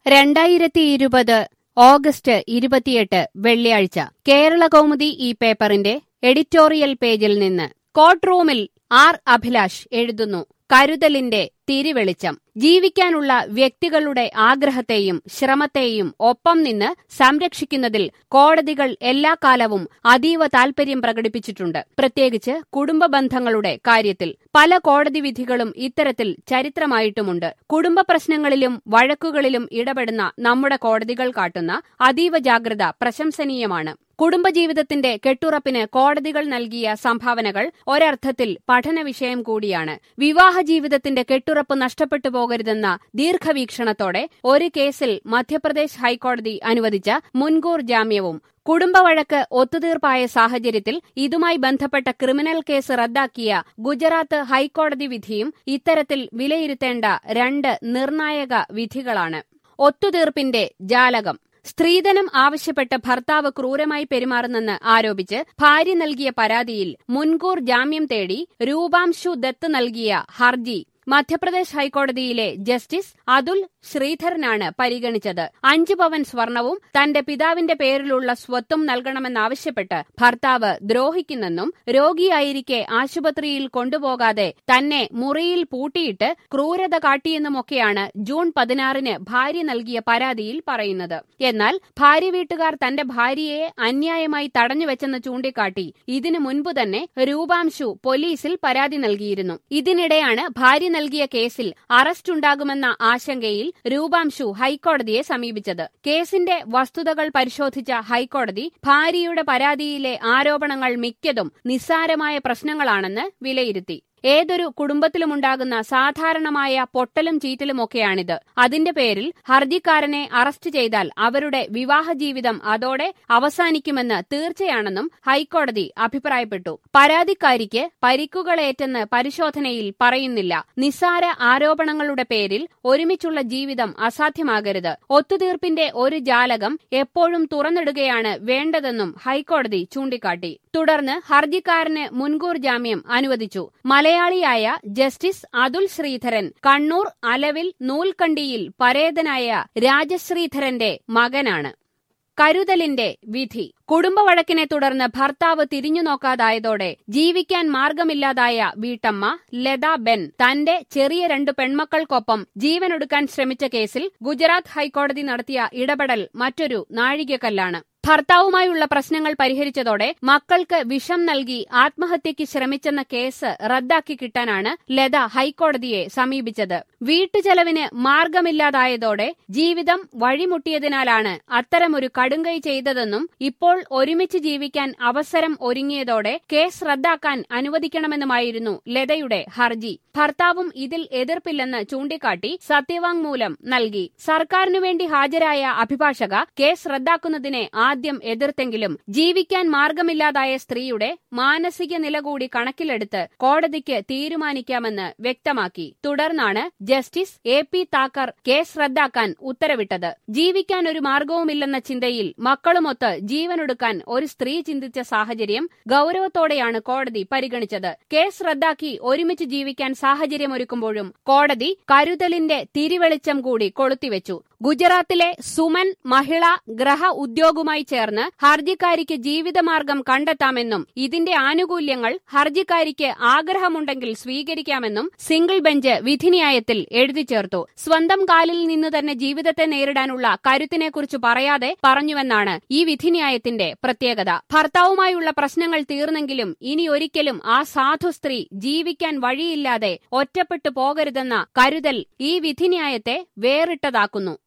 2020 August 28 വെള്ളിയാഴ്ച കേരളകൗമുദി ഈ പേപ്പറിന്റെ എഡിറ്റോറിയൽ പേജിൽ നിന്ന് കോർട്ട് റൂമിൽ ആർ അഭിലാഷ് എഴുതുന്നു. കരുതലിന്റെ തിരിവെളിച്ചം. ജീവിക്കാനുള്ള വ്യക്തികളുടെ ആഗ്രഹത്തെയും ശ്രമത്തെയും ഒപ്പം നിന്ന് സംരക്ഷിക്കുന്നതിൽ കോടതികൾ എല്ലാ കാലവും അതീവ താൽപര്യം പ്രകടിപ്പിച്ചിട്ടുണ്ട്. പ്രത്യേകിച്ച് കുടുംബ ബന്ധങ്ങളുടെ കാര്യത്തിൽ പല കോടതി വിധികളും ഇത്തരത്തിൽ ചരിത്രമായിട്ടുമുണ്ട്. കുടുംബ പ്രശ്നങ്ങളിലും വഴക്കുകളിലും ഇടപെടുന്ന നമ്മുടെ കോടതികൾ കാട്ടുന്ന അതീവ ജാഗ്രത പ്രശംസനീയമാണ്. കുടുംബജീവിതത്തിന്റെ കെട്ടുറപ്പിന് കോടതികൾ നൽകിയ സംഭാവനകൾ ഒരർത്ഥത്തിൽ പഠന വിഷയം കൂടിയാണ്. വിവാഹ ജീവിതത്തിന്റെ കെട്ടുറപ്പ് നഷ്ടപ്പെട്ടു പോകരുതെന്ന ദീർഘവീക്ഷണത്തോടെ ഒരു കേസിൽ മധ്യപ്രദേശ് ഹൈക്കോടതി അനുവദിച്ച മുൻകൂർ ജാമ്യവും കുടുംബവഴക്ക് ഒത്തുതീർപ്പായ സാഹചര്യത്തിൽ ഇതുമായി ബന്ധപ്പെട്ട ക്രിമിനൽ കേസ് റദ്ദാക്കിയ ഗുജറാത്ത് ഹൈക്കോടതി വിധിയും ഇത്തരത്തിൽ വിലയിരുത്തേണ്ട രണ്ട് നിർണായക വിധികളാണ്. ഒത്തുതീർപ്പിന്റെ ജാലകം. സ്ത്രീധനം ആവശ്യപ്പെട്ട് ഭർത്താവ് ക്രൂരമായി പെരുമാറുന്നെന്ന് ആരോപിച്ച് ഭാര്യ നൽകിയ പരാതിയിൽ മുൻകൂർ ജാമ്യം തേടി രൂപാംശു ദത്ത് നൽകിയ ഹർജി മധ്യപ്രദേശ് ഹൈക്കോടതിയിലെ ജസ്റ്റിസ് അതുൽ ശ്രീധരനാണ് പരിഗണിച്ചത്. 5 പവൻ സ്വർണവും തന്റെ പിതാവിന്റെ പേരിലുള്ള സ്വത്തും നൽകണമെന്നാവശ്യപ്പെട്ട് ഭർത്താവ് ദ്രോഹിക്കുന്നെന്നും രോഗിയായിരിക്കെ ആശുപത്രിയിൽ കൊണ്ടുപോകാതെ തന്നെ മുറിയിൽ പൂട്ടിയിട്ട് ക്രൂരത കാട്ടിയെന്നുമൊക്കെയാണ് ജൂൺ 16 ഭാര്യ നൽകിയ പരാതിയിൽ പറയുന്നത്. എന്നാൽ ഭാര്യ വീട്ടുകാർ തന്റെ ഭാര്യയെ അന്യായമായി തടഞ്ഞുവെച്ചെന്ന് ചൂണ്ടിക്കാട്ടി ഇതിനു മുൻപ് തന്നെ രൂപാംശു പോലീസിൽ പരാതി നൽകിയിരുന്നു. ഇതിനിടെയാണ് ഭാര്യ നൽകിയ കേസിൽ അറസ്റ്റുണ്ടാകുമെന്ന ആശങ്കയിൽ രൂപാംശു ഹൈക്കോടതിയെ സമീപിച്ചത്. കേസിന്റെ വസ്തുതകൾ പരിശോധിച്ച ഹൈക്കോടതി ഭാര്യയുടെ പരാതിയിലെ ആരോപണങ്ങൾ മിക്കതും നിസ്സാരമായ പ്രശ്നങ്ങളാണെന്ന് വിലയിരുത്തി. ഏതൊരു കുടുംബത്തിലുമുണ്ടാകുന്ന സാധാരണമായ പൊട്ടലും ചീറ്റലുമൊക്കെയാണിത്. അതിന്റെ പേരിൽ ഹർജിക്കാരനെ അറസ്റ്റ് ചെയ്താൽ അവരുടെ വിവാഹ ജീവിതം അതോടെ അവസാനിക്കുമെന്ന് തീർച്ചയാണെന്നും ഹൈക്കോടതി അഭിപ്രായപ്പെട്ടു. പരാതിക്കാരിക്ക് പരിക്കുകളേറ്റെന്ന് പരിശോധനയിൽ പറയുന്നില്ല. നിസ്സാര ആരോപണങ്ങളുടെ പേരിൽ ഒരുമിച്ചുള്ള ജീവിതം അസാധ്യമാകരുത്. ഒത്തുതീർപ്പിന്റെ ഒരു ജാലകം എപ്പോഴും തുറന്നിടുകയാണ് വേണ്ടതെന്നും ഹൈക്കോടതി ചൂണ്ടിക്കാട്ടി. തുടർന്ന് ഹർജിക്കാരന് മുൻകൂർ ജാമ്യം അനുവദിച്ചു. മലയാളിയായ ജസ്റ്റിസ് അതുൽ ശ്രീധരൻ കണ്ണൂർ അലവിൽ നൂൽക്കണ്ടിയിൽ പരേതനായ രാജശ്രീധരന്റെ മകനാണ്. കരുതലിന്റെ വിധി. കുടുംബവഴക്കിനെ തുടർന്ന് ഭർത്താവ് തിരിഞ്ഞുനോക്കാതായതോടെ ജീവിക്കാൻ മാർഗമില്ലാതായ വീട്ടമ്മ ലത ബെൻ തന്റെ ചെറിയ 2 പെൺമക്കൾക്കൊപ്പം ജീവനൊടുക്കാൻ ശ്രമിച്ച കേസിൽ ഗുജറാത്ത് ഹൈക്കോടതി നടത്തിയ ഇടപെടൽ മറ്റൊരു നാഴികക്കല്ലാണ്. ഭർത്താവുമായുള്ള പ്രശ്നങ്ങൾ പരിഹരിച്ചതോടെ മക്കൾക്ക് വിഷം നൽകി ആത്മഹത്യയ്ക്ക് ശ്രമിച്ചെന്ന കേസ് റദ്ദാക്കി കിട്ടാനാണ് ലത ഹൈക്കോടതിയെ സമീപിച്ചത്. വീട്ടുചെലവിന് മാർഗമില്ലാതായതോടെ ജീവിതം വഴിമുട്ടിയതിനാലാണ് അത്തരമൊരു കടുങ്കൈ ചെയ്തതെന്നും ഇപ്പോൾ ഒരുമിച്ച് ജീവിക്കാൻ അവസരം ഒരുങ്ങിയതോടെ കേസ് റദ്ദാക്കാൻ അനുവദിക്കണമെന്നുമായിരുന്നു ലതയുടെ ഹർജി. ഭർത്താവും ഇതിൽ എതിർപ്പില്ലെന്ന് ചൂണ്ടിക്കാട്ടി സത്യവാങ്മൂലം നൽകി. സർക്കാരിനുവേണ്ടി ഹാജരായ അഭിഭാഷക കേസ് റദ്ദാക്കുന്നതിനെ ആദ്യം എതിർത്തെങ്കിലും ജീവിക്കാൻ മാർഗമില്ലാതായ സ്ത്രീയുടെ മാനസിക നില കൂടി കണക്കിലെടുത്ത് കോടതിക്ക് തീരുമാനിക്കാമെന്ന് വ്യക്തമാക്കി. തുടർന്നാണ് ജസ്റ്റിസ് AP താക്കർ കേസ് റദ്ദാക്കാൻ ഉത്തരവിട്ടത്. ജീവിക്കാൻ ഒരു മാർഗവുമില്ലെന്ന ചിന്തയിൽ മക്കളുമൊത്ത് ജീവനൊടുക്കാൻ ഒരു സ്ത്രീ ചിന്തിച്ച സാഹചര്യം ഗൌരവത്തോടെയാണ് കോടതി പരിഗണിച്ചത്. കേസ് റദ്ദാക്കി ഒരുമിച്ച് ജീവിക്കാൻ സാഹചര്യമൊരുക്കുമ്പോഴും കോടതി കരുതലിന്റെ തിരിവെളിച്ചം കൂടി കൊളുത്തിവെച്ചു. ഗുജറാത്തിലെ സുമൻ മഹിളാ ഗ്രഹ ഉദ്യോഗുമായി ചേർന്ന് ഹർജിക്കാരിക്ക് ജീവിതമാർഗം കണ്ടെത്താമെന്നും ഇതിന്റെ ആനുകൂല്യങ്ങൾ ഹർജിക്കാരിക്ക് ആഗ്രഹമുണ്ടെങ്കിൽ സ്വീകരിക്കാമെന്നും സിംഗിൾ ബെഞ്ച് വിധിന്യായത്തിൽ എഴുതി ചേർത്തു. സ്വന്തം കാലിൽ നിന്ന് തന്നെ ജീവിതത്തെ നേരിടാനുള്ള കരുത്തിനെക്കുറിച്ച് പറയാതെ പറഞ്ഞുവെന്നാണ് ഈ വിധിന്യായത്തിന്റെ പ്രത്യേകത. ഭർത്താവുമായുള്ള പ്രശ്നങ്ങൾ തീർന്നെങ്കിലും ഇനി ഒരിക്കലും ആ സാധു സ്ത്രീ ജീവിക്കാൻ വഴിയില്ലാതെ ഒറ്റപ്പെട്ടു പോകരുതെന്ന കരുതൽ ഈ വിധിന്യായത്തെ വേറിട്ടതാക്കുന്നു.